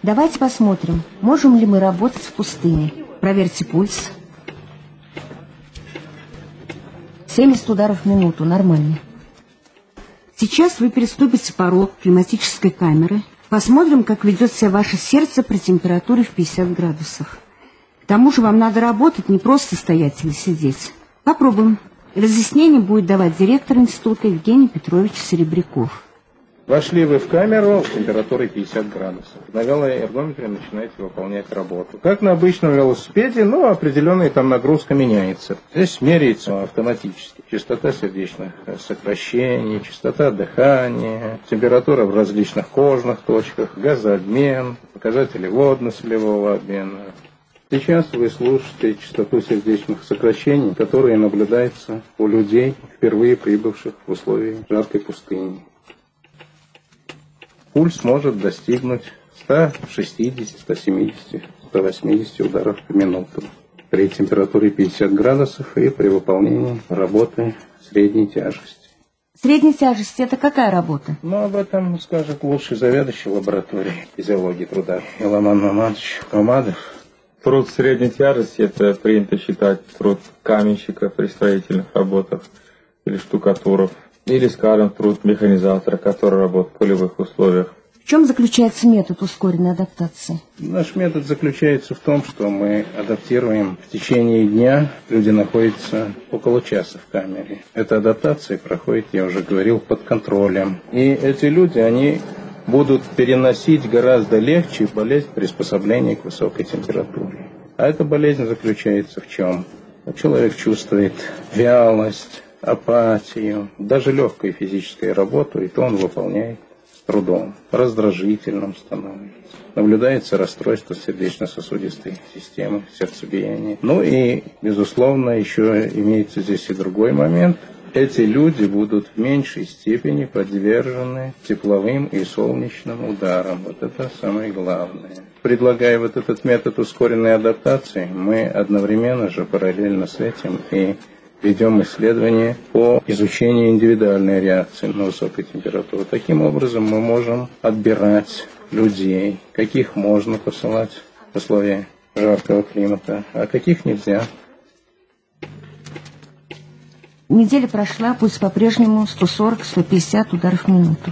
Давайте посмотрим, можем ли мы работать в пустыне. Проверьте пульс. 70 ударов в минуту, нормально. Сейчас вы переступите порог климатической камеры. Посмотрим, как ведет себя ваше сердце при температуре в 50 градусов. К тому же вам надо работать, не просто стоять или сидеть. Попробуем. Разъяснение будет давать директор института Евгений Петрович Серебряков. Вошли вы в камеру с температурой 50 градусов. На велоэргометре начинаете выполнять работу. Как на обычном велосипеде, но определенная там нагрузка меняется. Здесь меряется автоматически. Частота сердечных сокращений, частота дыхания, температура в различных кожных точках, газообмен, показатели водно-солевого обмена. Сейчас вы слушаете частоту сердечных сокращений, которые наблюдаются у людей, впервые прибывших в условия жаркой пустыни. Пульс может достигнуть 160, 170, 180 ударов в минуту при температуре 50 градусов и при выполнении работы средней тяжести. Средняя тяжесть – это какая работа? Ну, об этом скажет лучший заведующий лабораторией физиологии труда Иламан Мамадович Мамадов. Труд средней тяжести – это принято считать труд каменщика при строительных работах или штукатуров. Или, скажем, труд механизатора, который работает в полевых условиях. В чем заключается метод ускоренной адаптации? Наш метод заключается в том, что мы адаптируем в течение дня. Люди находятся около часа в камере. Эта адаптация проходит, я уже говорил, под контролем. И эти люди, они будут переносить гораздо легче болезнь приспособления к высокой температуре. А эта болезнь заключается в чем? Человек чувствует вялость, апатию, даже легкую физическую работу, и то он выполняет с трудом, раздражительным становится. Наблюдается расстройство сердечно-сосудистой системы, сердцебиения. Ну и, безусловно, еще имеется здесь и другой момент. Эти люди будут в меньшей степени подвержены тепловым и солнечным ударам. Вот это самое главное. Предлагая вот этот метод ускоренной адаптации, мы одновременно же параллельно с этим и ведем исследования по изучению индивидуальной реакции на высокую температуру. Таким образом мы можем отбирать людей, каких можно посылать в условия жаркого климата, а каких нельзя. Неделя прошла, пульс по-прежнему 140-150 ударов в минуту.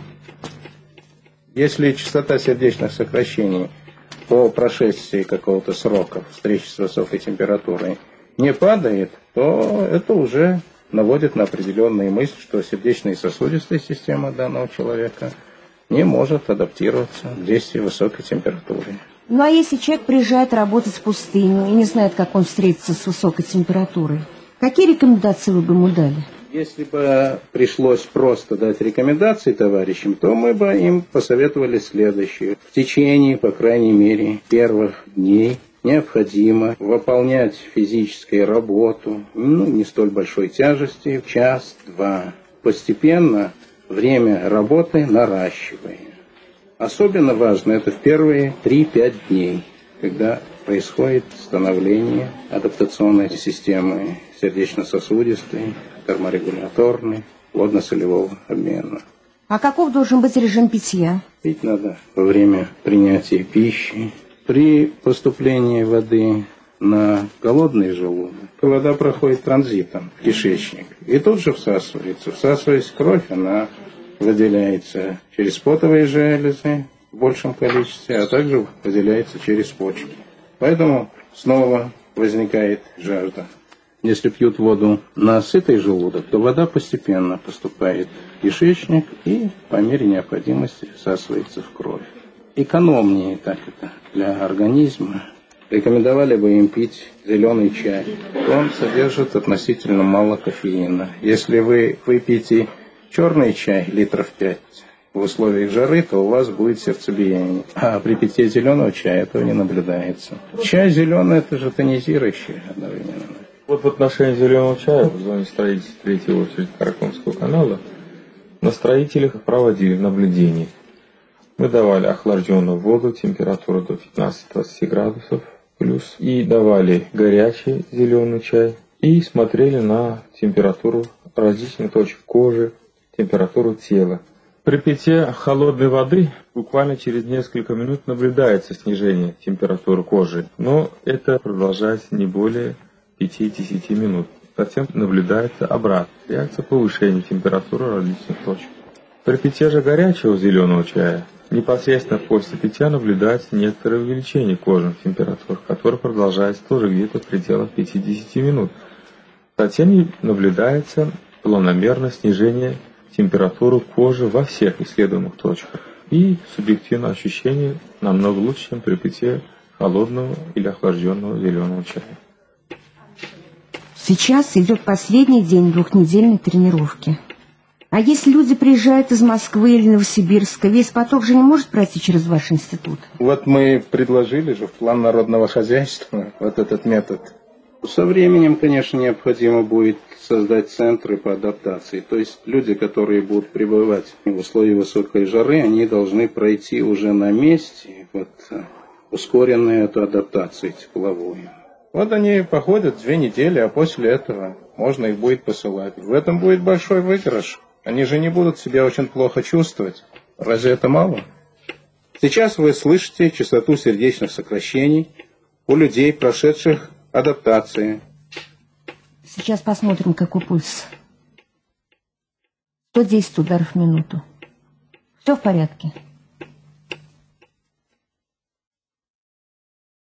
Если частота сердечных сокращений по прошествии какого-то срока встречи с высокой температурой не падает, то это уже наводит на определенные мысли, что сердечная и сосудистая система данного человека не может адаптироваться к действию высокой температуры. Ну а если человек приезжает работать в пустыню и не знает, как он встретится с высокой температурой, какие рекомендации вы бы ему дали? Если бы пришлось просто дать рекомендации товарищам, то мы бы им посоветовали следующее. В течение, по крайней мере, первых дней необходимо выполнять физическую работу, не столь большой тяжести, час-два. Постепенно время работы наращивая. Особенно важно это в первые 3-5 дней, когда происходит становление адаптационной системы сердечно-сосудистой, терморегуляторной, водно-солевого обмена. А каков должен быть режим питья? Пить надо во время принятия пищи. При поступлении воды на голодный желудок вода проходит транзитом в кишечник и тут же всасывается. Всасываясь кровь, она выделяется через потовые железы в большем количестве, а также выделяется через почки. Поэтому снова возникает жажда. Если пьют воду на сытый желудок, то вода постепенно поступает в кишечник и по мере необходимости всасывается в кровь. Экономнее так это для организма. Рекомендовали бы им пить зеленый чай. Он содержит относительно мало кофеина. Если вы выпьете черный чай литров 5 в условиях жары, то у вас будет сердцебиение. А при питье зеленого чая этого не наблюдается. Чай зеленый – это же тонизирующий одновременно. Вот в отношении зеленого чая в зоне строительства третьей очереди Каракумского канала на строителях проводили наблюдение. Мы давали охлажденную воду, температуру до 15-20 градусов плюс, и давали горячий зеленый чай, и смотрели на температуру различных точек кожи, температуру тела. При питье холодной воды Буквально через несколько минут наблюдается снижение температуры кожи, но это продолжается не более 5-10 минут. Затем наблюдается обратная реакция повышения температуры различных точек. При питье же горячего зеленого чая непосредственно после питья наблюдается некоторое увеличение кожных температур, которое продолжается тоже где-то в пределах 5-10 минут. Затем наблюдается планомерное снижение температуры кожи во всех исследуемых точках. И субъективное ощущение намного лучше, чем при питье холодного или охлажденного зеленого чая. Сейчас идет последний день двухнедельной тренировки. А если люди приезжают из Москвы или Новосибирска, весь поток же не может пройти через ваш институт? Вот мы предложили же в план народного хозяйства вот этот метод. Со временем, конечно, необходимо будет создать центры по адаптации. То есть люди, которые будут пребывать в условиях высокой жары, они должны пройти уже на месте ускоренную эту адаптацию тепловую. Вот они походят 2 недели, а после этого можно их будет посылать. В этом будет большой выигрыш. Они же не будут себя очень плохо чувствовать. Разве это мало? Сейчас вы слышите частоту сердечных сокращений у людей, прошедших адаптации. Сейчас посмотрим, какой пульс. 110 ударов в минуту. Все в порядке?